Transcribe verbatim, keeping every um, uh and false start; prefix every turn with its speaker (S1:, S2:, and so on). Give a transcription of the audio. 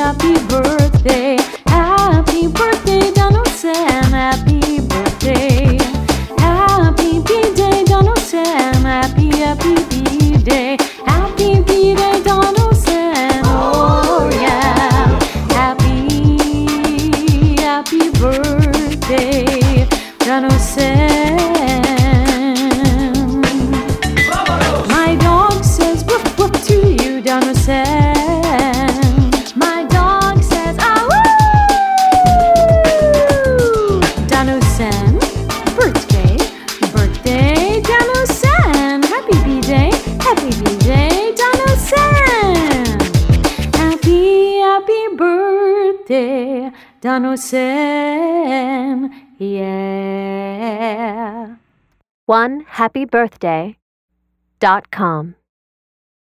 S1: happy birthday. Happy birthday, Dano-san. Happy birthday. Happy B-Day, Dano-san. Happy, happy B-Day. Happy B-Day, Dano-san. Oh, yeah. Happy, happy birthday, Dano-san. My dog says woof woof to you, Dano-san. My dog says ah woo. Dano-san, birthday, birthday, Dano-san. Happy B-Day, happy B-Day, Dano-san. Happy, happy birthday, Dano-san. Yeah.
S2: One happy birthday dot com